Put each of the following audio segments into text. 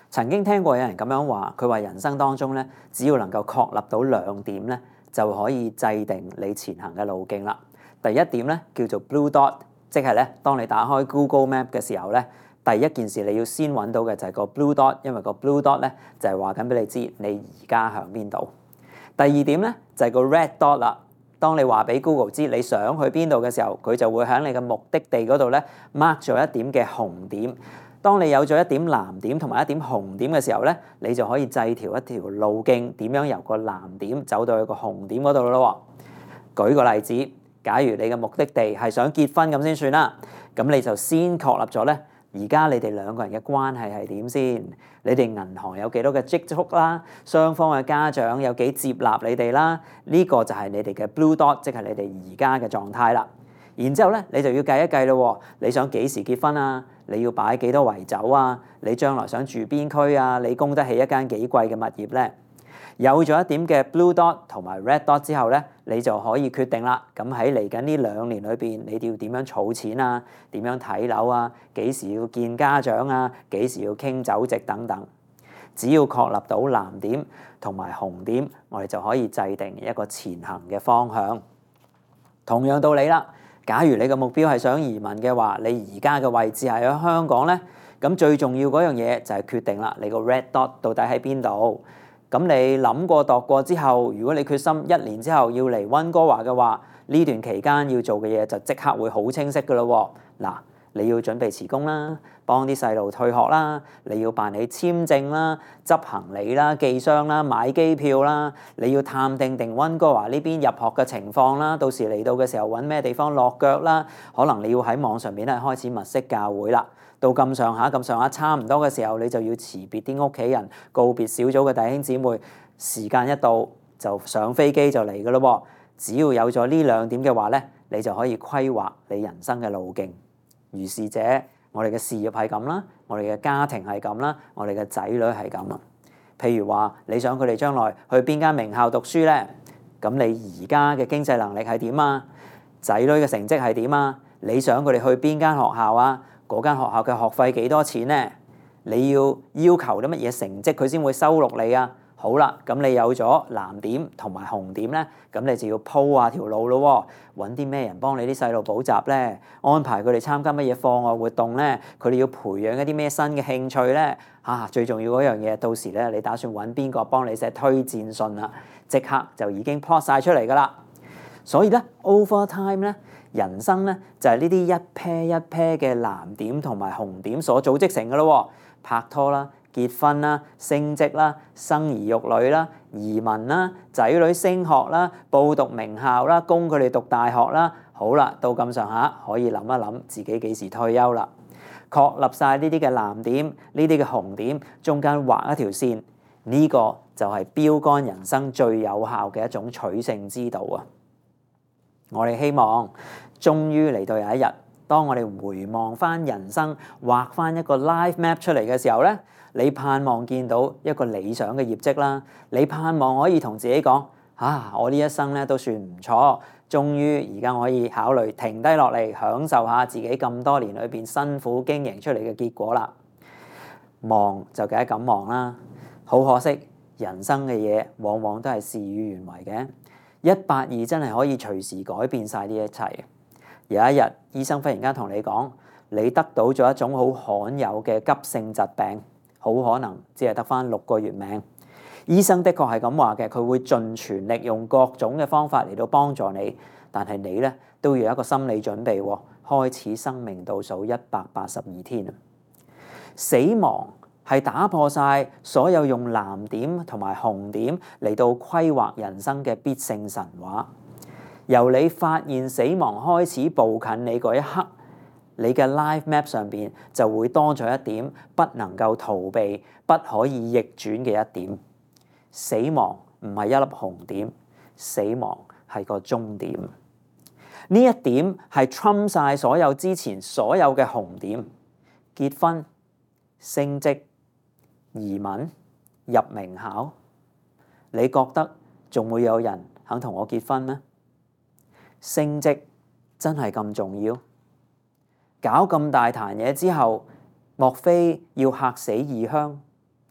曾經聽過有人咁樣話，佢話人生當中咧，只要能夠確立到2點咧，就可以制定你前行嘅路徑啦。第一點咧叫做 Blue Dot， 即係咧當你打開 Google Map 嘅時候咧，第一件事你要先揾到嘅就係個 Blue Dot， 因為個 Blue Dot 咧就係話緊俾你知你而家向邊度。第二點咧就係個 Red Dot 啦。當你話俾 Google 知你想去邊度嘅時候，佢就會喺你嘅目的地嗰度咧 mark 咗一點嘅紅點。當你有咗一點藍點同埋一點紅點嘅時候咧，你就可以製條一條路徑，點樣由個藍點走到去個紅點嗰度咯。舉個例子，假如你嘅目的地係想結婚咁先算啦，咁你就先確立咗咧，而家你哋兩個人嘅關係係點先？你哋銀行有幾多嘅積蓄啦？雙方嘅家長有幾接納你哋啦？呢個就係你哋嘅 Blue Dot， 即係你哋而家嘅狀態啦。然之後咧，你就要計一計咯。你想幾時結婚啊？你要擺幾多圍酒啊？你將來想住邊區啊？你供得起一間幾貴嘅物業咧？有咗一點嘅 Blue Dot 同埋 Red Dot 之後咧，你就可以決定啦。咁喺嚟緊呢2年裏邊，你哋要點樣儲錢啊？點樣睇樓啊？幾時要見家長啊？幾時要傾酒席等等。只要確立到藍點同埋紅點，我哋就可以制定一個前行嘅方向。同樣道理啦。假如你嘅目標係想移民嘅話，你而家嘅位置係喺香港咧，咁最重要嗰樣嘢就係決定啦，你個 Red Dot 到底喺邊度？咁你諗過度過之後，如果你決心1年之後要嚟溫哥華嘅話，呢段期間要做嘅嘢就即刻會好清晰噶咯喎。嗱，你要準備辭工啦，幫啲細路退學啦，你要辦理簽證啦、執行李啦、寄箱啦、買機票啦，你要探定溫哥華呢邊入學嘅情況啦，到時嚟到嘅時候揾咩地方落腳啦，可能你要喺網上面咧開始物色教會啦。到咁上下差唔多嘅時候，你就要辭別啲屋企人，告別小組嘅弟兄姊妹，時間一到就上飛機就嚟噶咯喎。只要有咗呢2點嘅話咧，你就可以規劃你人生嘅路徑。如是者，我哋嘅事業係咁啦，我哋嘅家庭係咁啦，我哋嘅仔女係咁啊。譬如話，你想佢哋將來去邊間名校讀書咧？咁你而家嘅經濟能力係點啊？仔女嘅成績係點啊？你想佢哋去邊間學校啊？嗰間學校嘅學費幾多錢咧？你要求啲乜嘢成績佢先會收錄你啊？好啦，咁你有咗藍點同埋紅點咧，咁你就要鋪下條路咯喎，揾啲咩人幫你啲細路補習咧？安排佢哋參加乜嘢課外活動咧？佢哋要培養一啲咩新嘅興趣咧？最重要嗰樣嘢，到時咧你打算揾邊個幫你寫推薦信啦？即刻就已經 plot 晒出嚟噶啦。所以咧 over time 咧，人生咧就係呢啲一 pair 一 pair 嘅藍點同埋紅點所組織成嘅咯。拍拖啦、結婚啦、升職啦、生兒育女啦、移民啦、仔女升學啦、報讀名校啦、供佢哋讀大學啦。好啦，到咁上下可以諗一諗自己幾時退休啦。確立晒呢啲嘅藍點、呢啲嘅紅點，中間畫一條線，呢個就係標杆人生最有效嘅一種取勝之道啊！我哋希望終於嚟到有一日，當我哋回望翻人生，畫翻一個 life map 出嚟嘅時候咧，你盼望見到一個理想嘅業績啦，你盼望可以同自己講：我呢一生咧都算唔錯，終於而家我可以考慮停低落嚟，享受下自己咁多年裏邊辛苦經營出嚟嘅結果啦。忙就梗係咁忙啦，好可惜，人生嘅嘢往往都係事與願違嘅。182真係可以隨時改變晒呢一切。有一日，醫生忽然間同你講，你得到咗一種好罕有嘅急性疾病，好可能只係得翻6個月命。醫生的確係咁話嘅，佢會盡全力用各種嘅方法嚟到幫助你，但係你咧都要有一個心理準備喎，開始生命倒數182天。死亡係打破晒所有用藍點同埋紅點嚟到規劃人生嘅必勝神話。由你發現死亡開始步近你嗰一刻，你嘅 life map 上邊就會多咗一點不能夠逃避、不可以逆轉嘅一點。死亡唔係一粒紅點，死亡係個終點。呢一點係 trump 晒所有之前所有嘅紅點。結婚、升職、移民、入名校，你覺得仲會有人肯同我結婚咩？升職真係咁重要？搞咁大壇嘢之後，莫非要嚇死異鄉？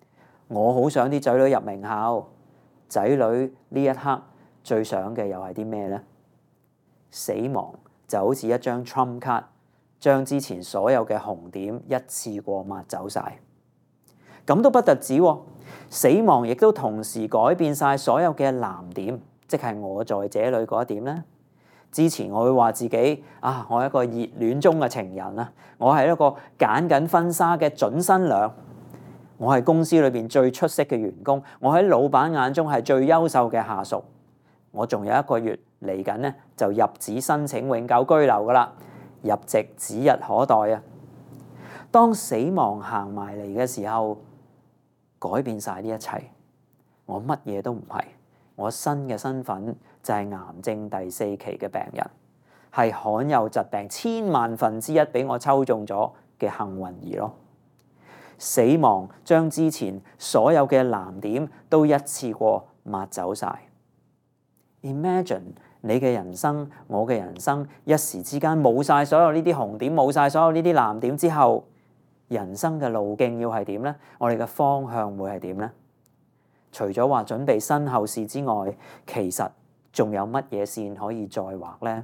我好想啲仔女入名校，仔女呢一刻最想嘅又係啲咩呢？死亡就好似一張 Trump 卡，將之前所有嘅紅點一次過抹走晒。咁都不特止喎，死亡亦都同時改變晒所有嘅藍點，即係我在這裏嗰一點呢。之前我會話自己我係一個熱戀中嘅情人啊，我係一個揀緊婚紗嘅準新娘，我係公司裏邊最出色嘅員工，我喺老闆眼中係最優秀嘅下屬。我仲有1個月嚟緊呢，就入紙申請永久居留噶啦，入籍指日可待啊！當死亡行埋嚟嘅時候，改變晒呢一切，我乜嘢都唔係，我新嘅身份就係癌症第4期嘅病人，係罕有疾病1000萬分之一俾我抽中咗嘅幸運兒咯。死亡將之前所有嘅藍點都一次過抹走晒。Imagine 你嘅人生，我嘅人生，一時之間冇晒所有呢啲紅點，冇晒所有呢啲藍點之後，人生嘅路徑要係點呢？我哋嘅方向會係點呢？除咗話準備身後事之外，其實仲有乜嘢線可以再畫呢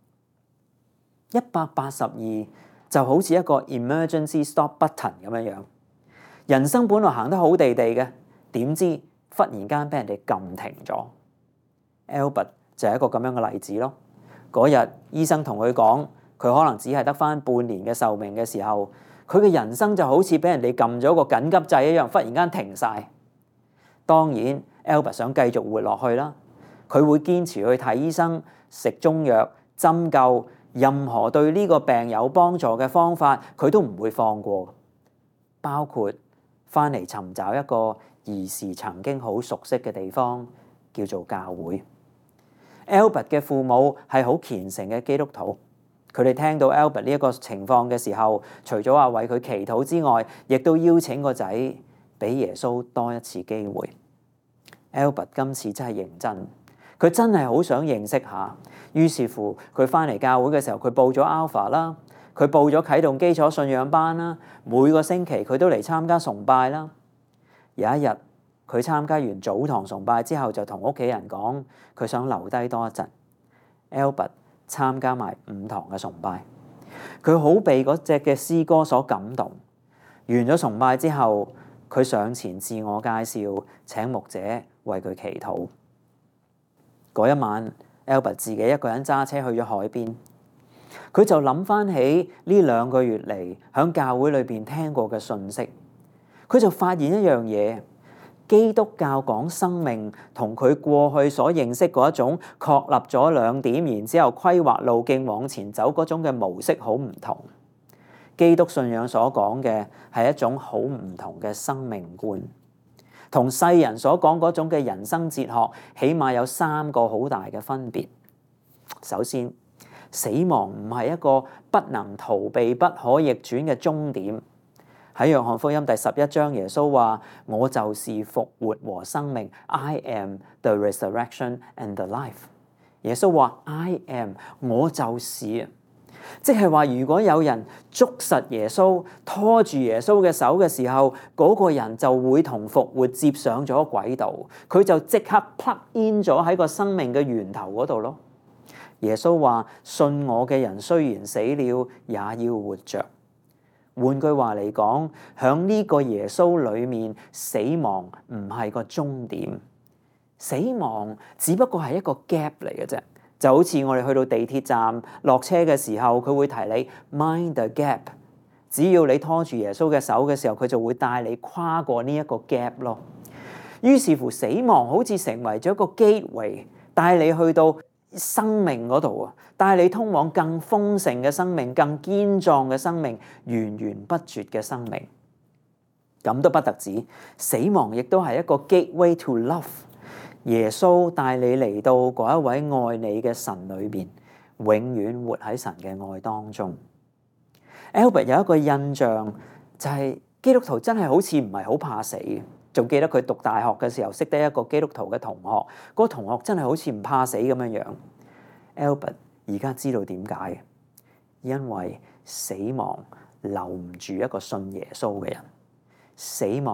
？182就好似一個 emergency stop button 咁樣樣。人生本來行得好地地嘅，點知忽然間俾人哋撳停咗。Albert 就係一個咁樣嘅例子咯。嗰日醫生同佢講，佢可能只係得返半年嘅壽命嘅時候，佢嘅人生就好似俾人哋撳咗個緊急掣一樣，忽然間停晒。當然 Albert 想繼續活落去啦，佢會堅持去睇醫生、食中藥、針灸，任何對呢個病有幫助嘅方法，佢都唔會放過，包括返嚟尋找一個兒時曾經好熟悉嘅地方，叫做教會。Albert 嘅父母係好虔誠嘅基督徒，佢哋聽到 Albert 呢一個情況嘅時候，除咗話為佢祈禱之外，亦都邀請個仔俾耶穌多一次機會。Albert 今次真係認真，佢真係好想認識下。於是乎，佢返嚟教會嘅時候，佢報咗 Alpha 啦，佢報咗啟動基礎信仰班啦，每個星期佢都嚟參加崇拜啦。有一日，佢參加完早堂崇拜之後，就同屋企人講，佢想留低多一陣。Albert 參加埋5堂嘅崇拜，佢好被嗰隻嘅詩歌所感動。完咗崇拜之後，佢上前自我介紹，請牧者為佢祈禱。嗰一晚 Albert 自己一個人揸車去咗海邊，佢就諗翻起呢2個月嚟喺教會裏邊聽過嘅信息，佢就發現一樣嘢。基督教講生命同佢過去所認識嗰一種確立咗2點，然之後規劃路徑往前走嗰種嘅模式好唔同。基督信仰所講嘅係一種好唔同嘅生命觀，同世人所講嗰種嘅人生哲學，起碼有3個好大嘅分別。首先，死亡唔係一個不能逃避、不可逆轉嘅終點。喺約翰福音第11章，耶穌話：我就是復活和生命 ，I am the resurrection and the life。耶穌話 I am， 我就是，即係話如果有人捉實耶穌，拖住耶穌嘅手嘅時候，嗰個人就會同復活接上咗軌道，佢就即刻 plug in 咗喺個生命嘅源頭嗰度咯。耶穌話：信我嘅人雖然死了，也要活着。換句話嚟講，喺呢個耶穌裏面，死亡唔係個終點，死亡只不過係一個 gap 嚟嘅啫。就好似我哋去到地鐵站落車嘅時候，佢會提你 mind the gap。只要你拖住耶穌嘅手嘅時候，佢就會帶你跨過呢一個 gap 咯。於是乎，死亡好似成為咗一個 gateway，帶你去到生命嗰度啊，帶你通往更豐盛嘅生命、更堅壯嘅生命、源源不絕嘅生命。咁都不特止，死亡亦都係一個 gateway to love。耶穌帶你嚟到嗰一位愛你嘅神裏邊，永遠活喺神嘅愛當中。Albert 有一個印象就係基督徒真係好似唔係好怕死。仲記得佢讀大學嘅時候識得一個基督徒嘅同學，嗰個同學真係好似唔怕死咁樣樣。Albert 而家知道點解，因為死亡留唔住一個信耶穌嘅人，死亡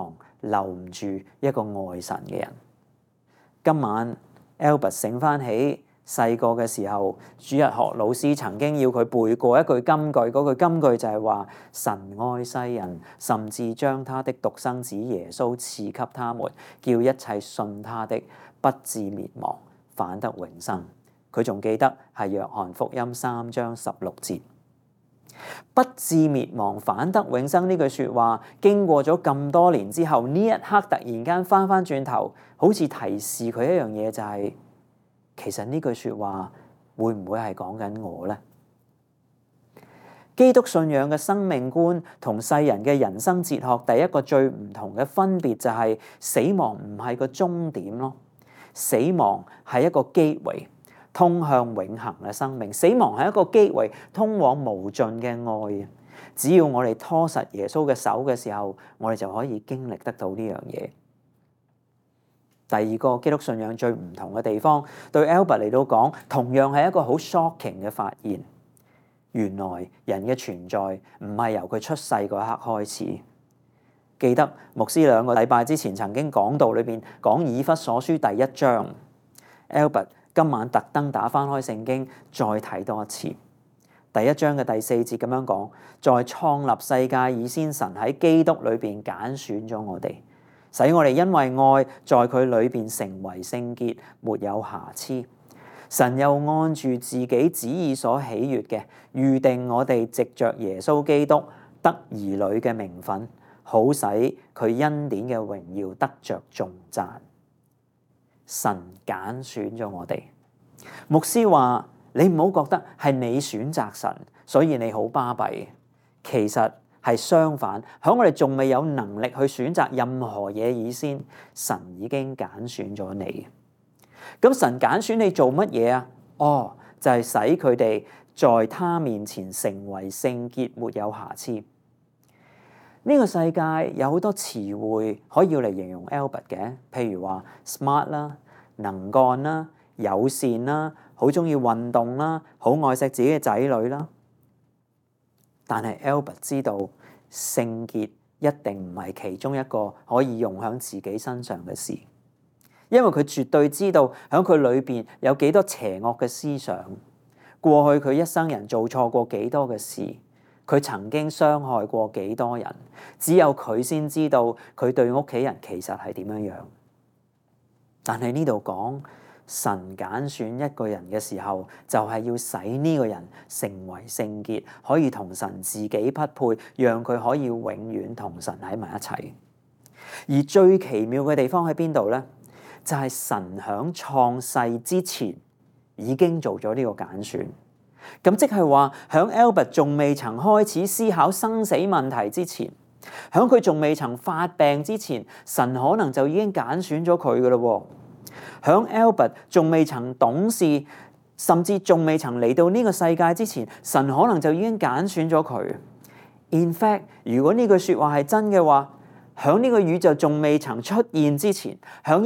留唔住一個愛神嘅人。今晚 Albert 醒翻起細個嘅時候，主日學老師曾經要佢背過一句金句，嗰句金句就係話：神愛世人，甚至將他的獨生子耶穌賜給他們，叫一切信他的不至滅亡，反得永生。佢仲記得係約翰福音3章16節。不至滅亡，反得永生呢句說話，經過咗咁多年之後，呢一刻突然間翻轉頭，好似提示佢一樣嘢，就係其實呢句說話會唔會係講緊我呢？基督信仰嘅生命觀同世人嘅人生哲學，第一個最唔同嘅分別就係死亡唔係個終點咯，死亡係一個機會，通向永恆嘅生命。死亡係一個機會，通往無盡嘅愛。只要我哋拖實耶穌嘅手嘅時候，我哋就可以經歷得到呢樣嘢。第二個基督信仰最唔同嘅地方，對 Albert 嚟到講，同樣係一個好 shocking 嘅發現。原來人嘅存在唔係由佢出世嗰一刻開始。記得牧師2個禮拜之前曾經講道裏邊講以弗所書第1章 ，Albert 今晚特登打翻開聖經再睇多一次。第1章嘅第4節咁樣講：在創立世界以先，神喺基督裏邊揀選咗我哋，使我哋因為愛，在佢裏邊成為聖潔，沒有瑕疵。神又按住自己旨意所喜悅嘅，預定我哋藉着耶穌基督得兒女嘅名分，好使佢恩典嘅榮耀得着頌讚。神揀選咗我哋。牧師話：你唔好覺得係你選擇神，所以你好巴閉。其實係相反，喺我哋仲未有能力去選擇任何嘢以先，神已經揀選咗你。咁神揀選你做乜嘢啊？就係使佢哋在他面前成為聖潔，沒有瑕疵。呢個世界有好多詞彙可以要嚟形容 Albert 嘅，譬如話 smart 啦、能幹啦、友善啦、好中意運動啦、好愛錫自己嘅仔女啦。但係 Albert 知道聖潔一定唔係其中一個可以用喺自己身上嘅事。因為佢絕對知道喺佢裏邊有幾多邪惡嘅思想，過去佢一生人做錯過幾多嘅事，佢曾經傷害過幾多人，只有佢先知道佢對屋企人其實係點樣樣。但係呢度講神揀選一個人嘅時候，就係要使呢個人成為聖潔，可以同神自己匹配，讓佢可以永遠同神喺埋一齊。而最奇妙嘅地方喺邊度呢？就係神響創世之前已經做咗呢個揀選，咁即係話響 Albert 仲未曾開始思考生死問題之前，響佢仲未曾發病之前，神可能就已經揀選咗佢噶咯。響 Albert 仲未曾懂事，甚至仲未曾嚟到呢個世界之前，神可能就已經揀選咗佢。In fact， 如果呢句說話係真嘅話，響呢個宇宙仲未曾出現之前，響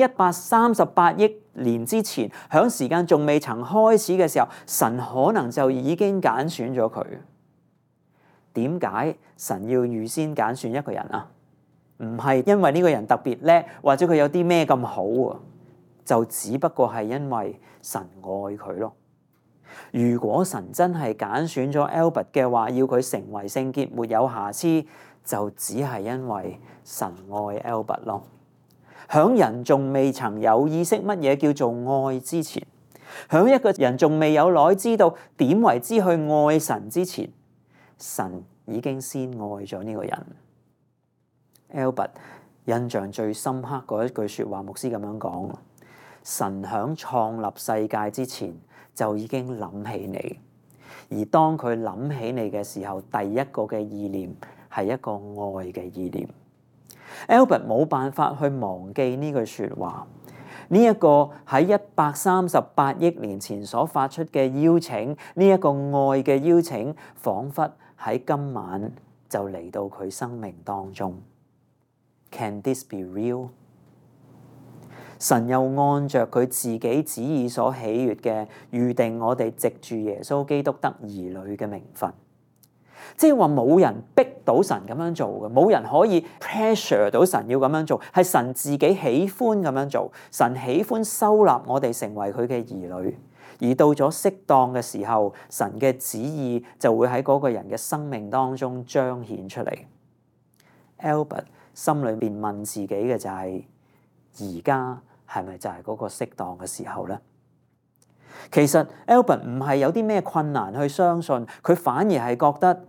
138億年之前，響時間仲未曾開始嘅時候，神可能就已經揀選咗佢。點解神要預先揀選一個人啊？唔係因為呢個人特別叻，或者佢有啲咩咁好啊，就只不過係因為神愛佢咯。如果神真係揀選咗 Albert 嘅話，要佢成為聖潔，沒有瑕疵，就只係因為神愛 Albert 咯。響人仲未曾有意識乜嘢叫做愛之前，響一個人仲未有耐知道點為之去愛神之前，神已經先愛咗呢個人。Albert 印象最深刻嗰一句說話，牧師咁樣講：神響創立世界之前就已經諗起你，而當佢諗起你嘅時候，第一個嘅意念係一個愛嘅意念。Albert 冇辦法去忘記呢句說話，呢一個喺138億年前所發出嘅邀請，呢一個愛嘅邀請，仿佛喺今晚就嚟到佢生命當中。Can this be real？ 神又按着佢自己旨意所喜悅嘅，預定我哋藉住耶穌基督得兒女嘅名分。即係話冇人逼到神咁樣做嘅，冇人可以 pressure 到神要咁樣做，係神自己喜歡咁樣做。神喜歡收納我哋成為佢嘅兒女，而到咗適當嘅時候，神嘅旨意就會喺嗰個人嘅生命當中彰顯出嚟。Albert 心裏面問自己嘅就係：而家係咪就係嗰個適當嘅時候呢？其實 Albert 唔係有啲咩困難去相信，佢反而係覺得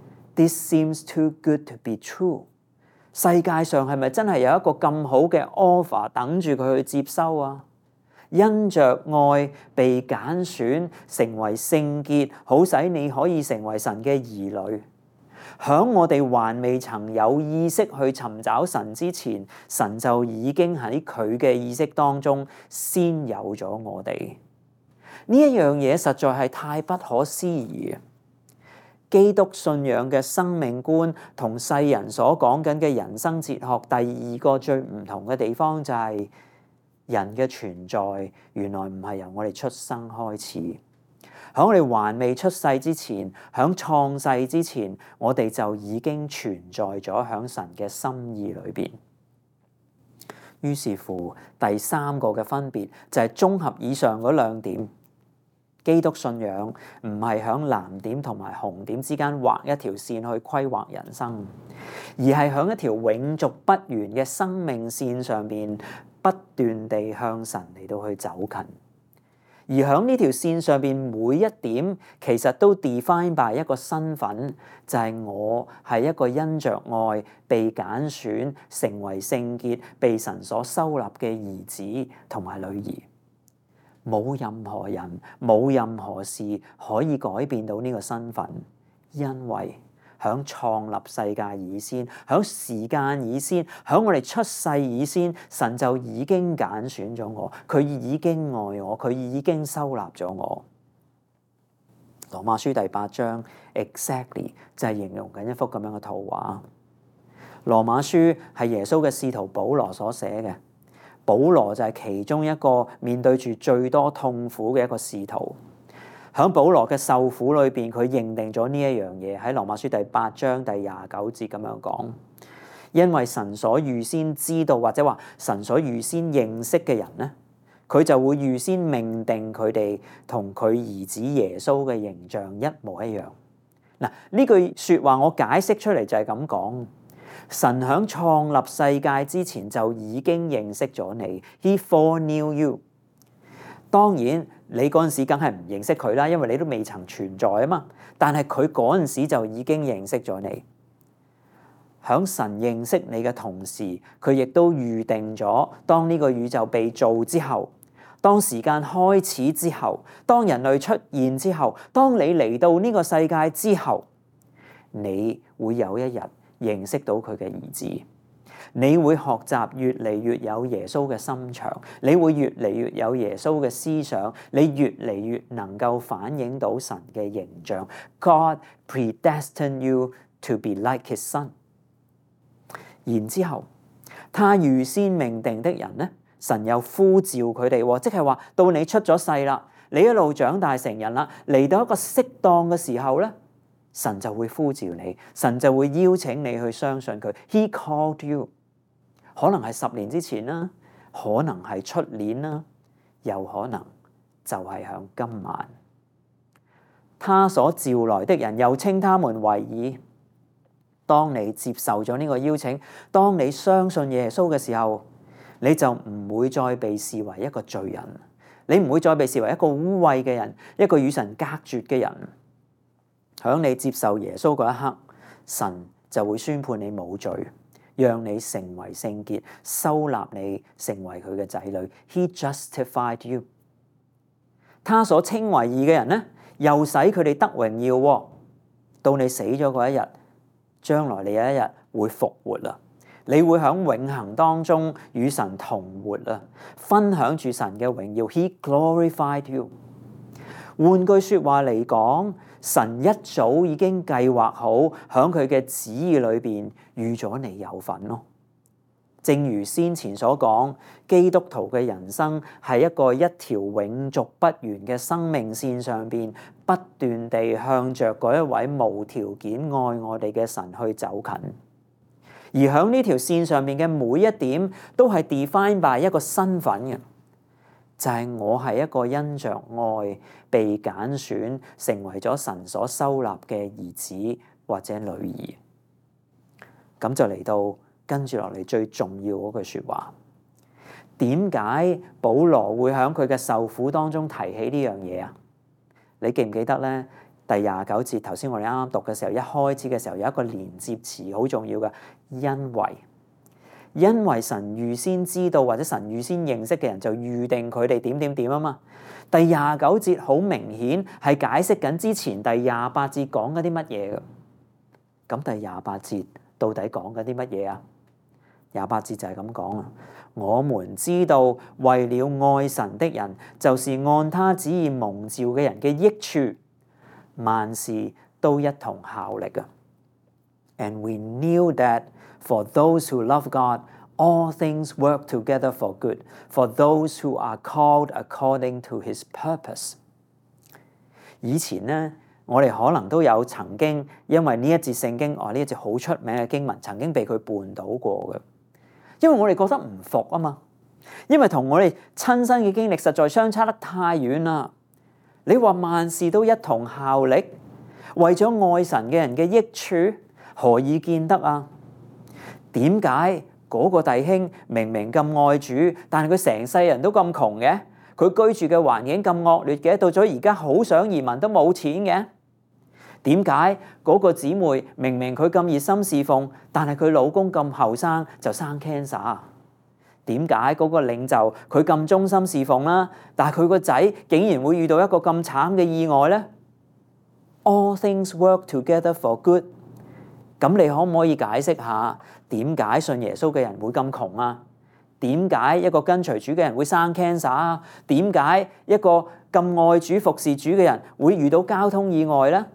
This seems too good to be true。世界上係咪真係有一個咁好嘅 offer 等住佢去接收啊？因着愛被揀選，成為聖潔，好使你可以成為神嘅兒女。響我哋還未曾有意識去尋找神之前，神就已經喺佢嘅意識當中先有咗我哋。呢一樣嘢實在係太不可思議。基督信仰嘅生命觀同世人所講緊嘅人生哲學，第二個最唔同嘅地方就係人嘅存在原來唔係由我哋出生開始，喺我哋還未出世之前，喺創世之前，我哋就已經存在咗喺神嘅心意裏邊。於是乎，第三個嘅分別就係綜合以上嗰兩點。基督信仰唔係喺藍點同埋紅點之間畫一條線去規劃人生，而係喺一條永續不完嘅生命線上面不斷地向神嚟到去走近。而喺呢條線上邊每一點其實都 define by 一個身份，就係我係一個因着愛被揀選成為聖潔被神所收納嘅兒子同埋女兒。冇任何人冇任何事可以改變到呢個身份，因為響創立世界以先，響時間以先，響我哋出世以先，神就已經揀選咗我，佢已經愛我，佢已經收納咗我。羅馬書第8章 exactly 就係形容緊一幅咁樣嘅圖畫。羅馬書係耶穌嘅使徒保羅所寫嘅。保羅就係其中一個面對住最多痛苦嘅一個使徒。喺保羅嘅受苦裏邊，佢認定咗呢一樣嘢，喺羅馬書第8章第29節咁樣講：因為神所預先知道，或者話神所預先認識嘅人咧，佢就會預先命定佢哋同佢兒子耶穌嘅形象一模一樣。嗱，呢句說話我解釋出嚟就係咁講。神喺創立世界之前就已經認識咗你 ，He foreknew you。當然你嗰陣時梗係唔認識佢啦，因為你都未曾存在啊嘛。但係佢嗰陣時就已經認識咗你。喺神認識你嘅同時，佢亦都預定咗，當呢個宇宙被造之後，當時間開始之後，當人類出現之後，當你嚟到呢個世界之後，你會有一日認識到佢嘅兒子，你會學習越嚟越有耶穌嘅心腸，你會越嚟越有耶穌嘅思想，你越嚟越能夠反映到神嘅形象。God predestined you to be like His Son。然之後，他預先命定的人呢，神又呼召佢哋，即係話到你出咗世啦，你一路長大成人啦，嚟到一個適當嘅時候咧，神就會呼召你，神就會邀請你去相信佢。He called you， 可能係10年之前啦，可能係出年啦，又可能就係響今晚。他所召來的人，又稱他們為義。當你接受咗呢個邀請，當你相信耶穌嘅時候，你就唔會再被視為一個罪人，你唔會再被視為一個污穢嘅人，一個與神隔絕嘅人。響你接受耶穌嗰一刻，神就會宣判你冇罪，讓你成為聖潔，收納你成為佢嘅仔女。He justified you。他所稱為義嘅人呢，又使佢哋得榮耀。到你死咗嗰一日，將來你有一日會復活啦，你會喺永恆當中與神同活啦，分享住神嘅榮耀。He glorified you。換句說話嚟講，神一早已經計劃好，喺佢嘅旨意裏邊預咗你有份咯。 正如先前所講，基督徒嘅人生係一條永續不完嘅生命線上邊，不斷地向着嗰一位無條件愛我哋嘅神去走近。而響呢條線上面嘅每一點，都係 define by 一個身份嘅，就係我係一個因着愛被揀選，成為咗神所收納嘅兒子或者女兒。咁就嚟到跟住落嚟最重要嗰句説話，點解保羅會喺佢嘅受苦當中提起呢樣嘢啊？你記唔記得咧？第29節頭先我哋啱啱讀嘅時候，一開始嘅時候有一個連接詞好重要嘅，因為神預先知道或者神預先認識嘅人就預定佢哋點啊嘛。第29節好明顯係解釋緊之前第28節講緊啲乜嘢嘅。咁第28節到底講緊啲乜嘢啊？28節就係咁講啊！我們知道為了愛神的人，就是按他旨意蒙召嘅人嘅益處，萬事都一同效力啊。And we knew that for those who love God, all things work together for good, for those who are called according to His purpose。以前呢，我哋可能都有曾經因為呢一節聖經，呢一節好出名嘅經文，曾經被佢絆倒過嘅。因為我哋覺得唔服啊嘛，因為同我哋親身嘅經歷實在相差得太遠啦。你話萬事都一同效力，為咗愛神嘅人嘅益處，何以見得啊？點解嗰個弟兄明明咁愛主，但係佢成世人都咁窮嘅？佢居住嘅環境咁惡劣嘅，到咗而家好想移民都冇錢嘅？點解嗰個姊妹明明佢咁熱心侍奉，但係佢老公咁後生就生 cancer？ 點解嗰個領袖佢咁忠心侍奉啦，但係佢個仔竟然會遇到一個咁慘嘅意外呢？ All things work together for good。 咁你可唔可以解釋下點解信耶穌嘅人會咁窮啊？點解一個跟隨主嘅人會生 cancer 啊？點解一個咁愛主服侍主嘅人會遇到交通意外呢？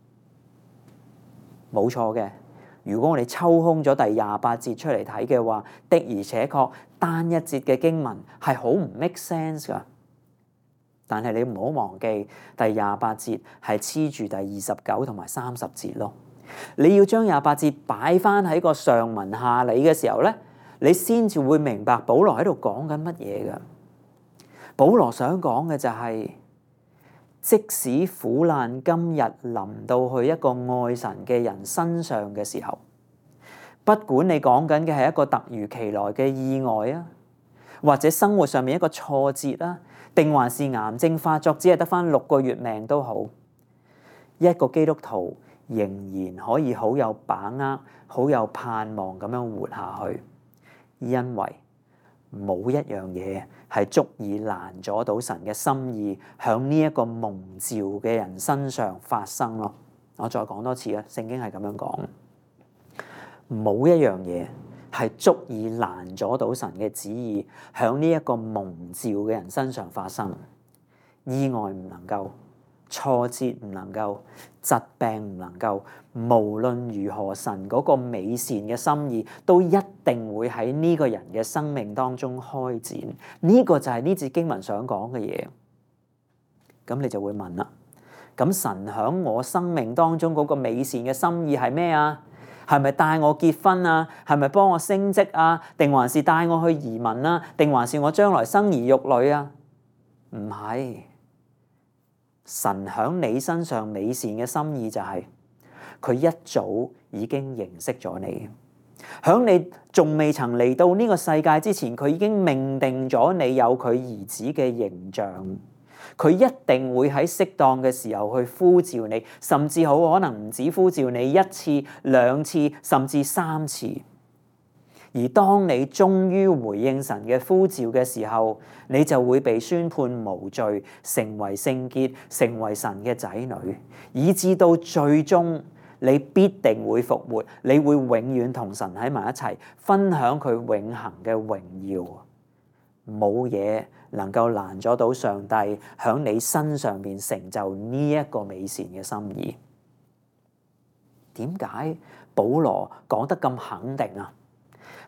冇錯嘅，如果我哋抽空咗第28節出嚟睇嘅話，的而且確單一節嘅經文係好唔 make sense 噶。但係你唔好忘記第28節係黐住第29同埋30節咯。你要將28節擺翻喺個上文下理嘅時候咧，你先至會明白保羅喺度講緊乜嘢噶。保羅想講嘅就係，即使苦難今日臨到去一個愛神嘅人身上嘅時候，不管你講緊嘅係一個突如其來嘅意外啊，或者生活上面一個挫折啊，定還是癌症發作只係得翻6個月命都好，一個基督徒仍然可以好有把握、好有盼望咁樣活下去，因為冇一樣嘢係足以攔阻到神嘅心意響呢一個蒙召嘅人身上發生咯。我再講多次啊，聖經係咁樣講，冇一樣嘢係足以攔阻到神嘅旨意響呢一個蒙召嘅人身上發生。意外唔能夠，挫折唔能夠，疾病唔能夠，無論如何，神嗰個美善嘅心意都一定會喺呢個人嘅生命當中開展。呢個就係呢節經文想講嘅嘢。咁你就會問啦，咁神響我生命當中嗰個美善嘅心意係咩啊？係咪帶我結婚啊？係咪幫我升職啊？定還是帶我去移民啊？定還是我將來生兒育女啊？唔係。神喺你身上美善嘅心意就係，佢一早已經認識咗你，喺你仲未曾嚟到呢個世界之前，佢已經命定咗你有佢兒子嘅形象，佢一定會喺適當嘅時候去呼召你，甚至好可能唔止呼召你1次、2次，甚至3次。而當你終於回應神嘅呼召嘅時候，你就會被宣判無罪，成為聖潔，成為神嘅仔女，以至到最終你必定會復活，你會永遠同神喺埋一齊，分享佢永恆嘅榮耀。冇嘢能夠攔阻到上帝喺你身上面成就呢一個美善嘅心意。點解保羅講得咁肯定啊？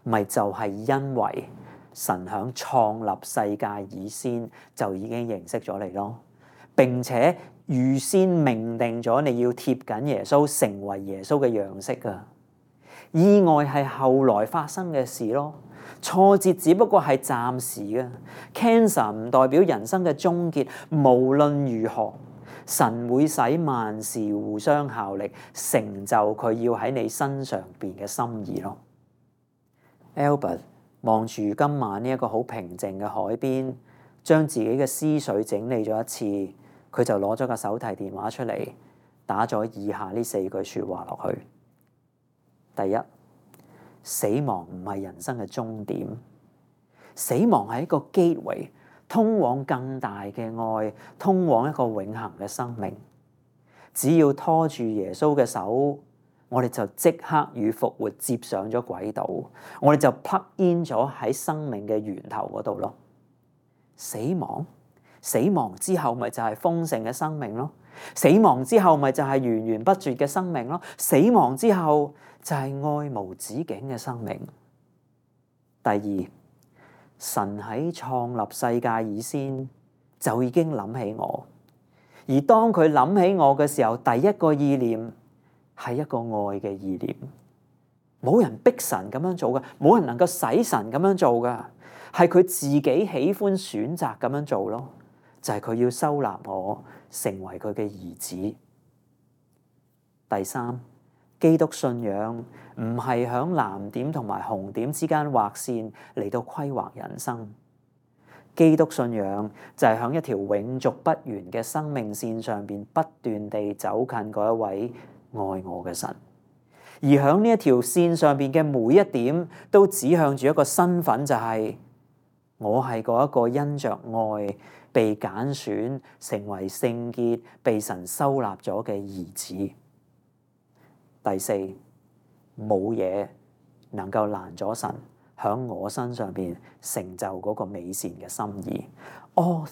咪就係因為神響創立世界以先就已經認識咗你咯，並且預先命定咗你要貼緊耶穌，成為耶穌嘅樣式啊！意外係後來發生嘅事咯，挫折只不過係暫時嘅。Cancer 唔代表人生嘅終結，無論如何，神會使萬事互相效力，成就佢要喺你身上邊嘅心意咯。Albert 望住今晚呢一個好平靜嘅海邊，將自己嘅思緒整理咗一次，佢就攞咗個手提電話出嚟，打咗以下呢4句說話落去。第一，死亡唔係人生嘅終點，死亡係一個 gateway，通往更大嘅愛，通往一個永恆嘅生命。只要拖住耶穌嘅手，我哋就即刻與復活接上咗軌道，我哋就 plug in 咗喺生命嘅源頭嗰度咯。死亡之後咪就係豐盛嘅生命咯，死亡之後咪就係源源不絕嘅生命咯，死亡之後就係愛無止境嘅生命。第二，神喺創立世界以先就已經諗起我，而當佢諗起我嘅時候，第一個意念係一個愛嘅意念。冇人逼神咁樣做嘅，冇人能夠使神咁樣做嘅，係佢自己喜歡選擇咁樣做咯。就係佢要收納我，成為佢嘅兒子。第三，基督信仰唔係響藍點同埋紅點之間畫線嚟到規劃人生。基督信仰就係響一條永續不完嘅生命線上邊不斷地走近嗰一位愛我嘅神，而響呢一條線上邊嘅每一點都指向住一個身份，就係我係嗰一個因着愛被揀選成為聖潔、被神收納咗嘅兒子。第四，冇嘢能夠攔咗神響我身上邊成就嗰個美善嘅心意。All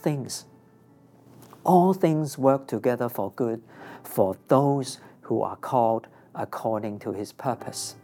things work together for good for those who are called according to his purpose。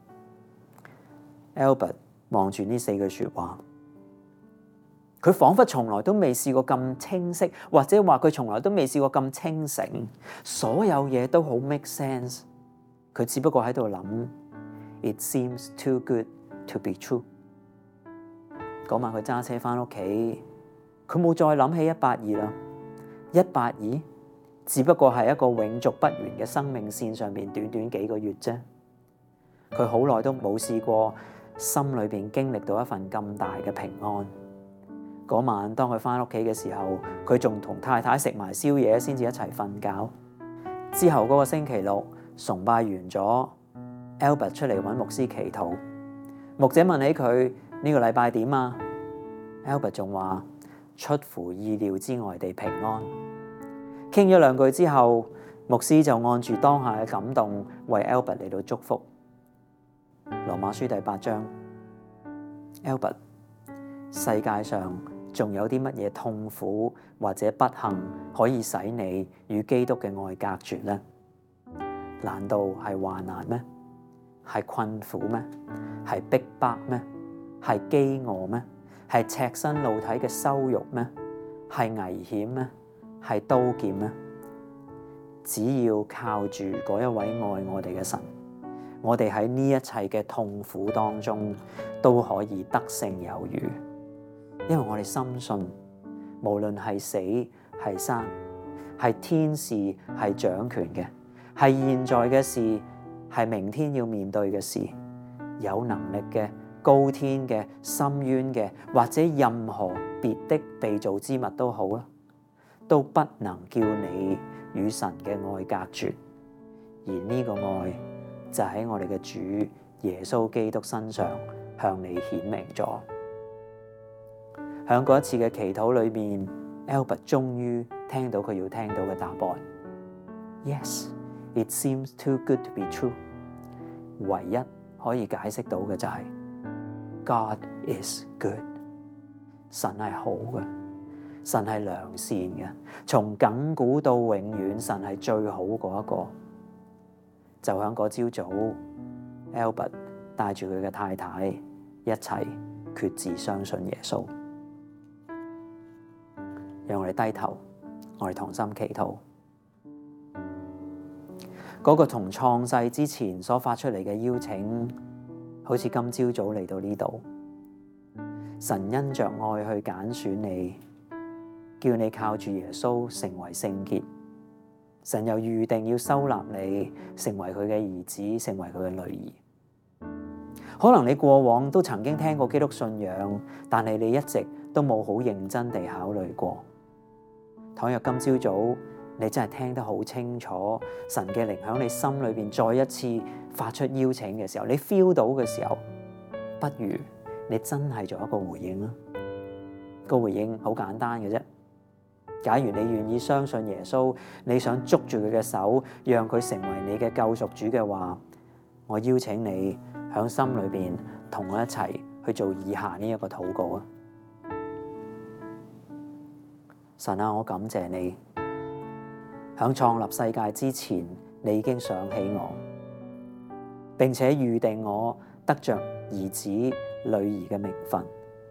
Albert 望住呢4句說話，佢彷彿從來都未試過咁清晰，或者話佢從來都未試過咁清醒，所有嘢都好 make sense。佢只不過喺度諗 ，It seems too good to be true。嗰晚佢揸車翻屋企，佢冇再諗起182啦。182只不過係一個永續不完嘅生命線上邊短短幾個月啫。佢好耐都冇試過心裏邊經歷到一份咁大嘅平安。嗰晚當佢翻屋企嘅時候，佢仲同太太食埋宵夜先至一齊瞓覺。之後嗰個星期六崇拜完咗 ，Albert 出嚟揾牧師祈禱。牧者問起佢呢個禮拜點啊 ？Albert 仲話出乎意料之外地平安。傾咗2句之後，牧師就按住當下嘅感動為 Albert 嚟到祝福。羅馬書第8章 ，Albert， 世界上仲有啲乜嘢痛苦或者不幸可以使你與基督嘅愛隔絕呢？難道係患難咩？係困苦咩？係逼迫咩？係飢餓咩？係赤身露體嘅羞辱咩？係危險咩？係刀劍咩？只要靠住嗰一位愛我哋嘅神，我哋喺呢一切嘅痛苦當中都可以得勝有餘，因為我哋深信，無論係死係生，係天使係掌權嘅，係現在嘅事，係明天要面對嘅事，有能力嘅、高天嘅、深淵嘅，或者任何別的被造之物都好啦，都不能叫你與神嘅愛隔絕。而呢個愛就喺我哋嘅主耶穌基督身上向你顯明咗。喺嗰一次嘅祈禱裏面， Albert 終於聽到佢要聽到嘅答案。Yes, it seems too good to be true。 唯一可以解釋到嘅就係 God is good。 神係好嘅，神係良善嘅，從亙古到永遠，神係最好嗰一個。就喺嗰朝早 ，Albert 帶住佢嘅太太一齊決志相信耶穌。讓我哋低頭，我哋同心祈禱。嗰個從創世之前所發出嚟嘅邀請，好似今朝早嚟到呢度，神因着愛去揀選你，叫你靠住耶穌成為聖潔。神又預定要收納你，成為佢嘅兒子，成為佢嘅女兒。可能你過往都曾經聽過基督信仰，但係你一直都冇好認真地考慮過。倘若今朝早你真係聽得好清楚，神嘅靈響你心裏邊再一次發出邀請嘅時候，你 feel 到嘅時候，不如你真係做一個回應啦。個回應好簡單嘅啫。假如你願意相信耶穌，你想捉住佢嘅手，讓佢成為你嘅救贖主嘅話，我邀請你響心裏邊同我一齊去做以下呢一個禱告啊！神啊，我感謝你，響創立世界之前，你已經想起我，並且預定我得着兒子、女兒嘅名分。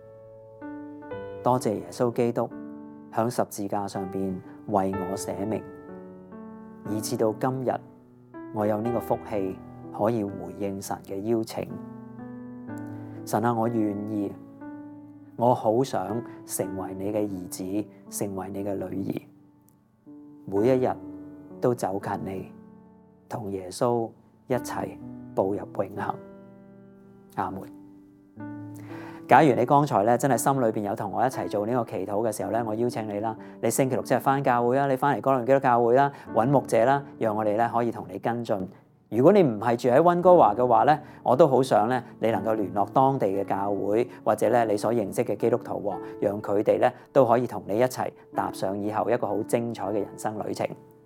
多謝耶穌基督響十字架上邊為我捨命，以至到今日我有呢個福氣可以回應神嘅邀請。神啊，我願意，我好想成為你嘅兒子，成為你嘅女兒，每一日都走近你，同耶穌一齊步入永恆。阿門。假如你剛才咧真係心裏邊有同我一齊做呢個祈禱嘅時候咧，我邀請你啦，你星期六即係返教會啦，你返嚟哥倫基督教會啦，揾牧者啦，讓我哋咧可以同你跟進。如果你唔係住喺溫哥華嘅話咧，我都好想咧你能夠聯絡當地嘅教會，或者咧你所認識嘅基督徒，讓佢哋咧都可以同你一齊踏上以後一個好精彩嘅人生旅程。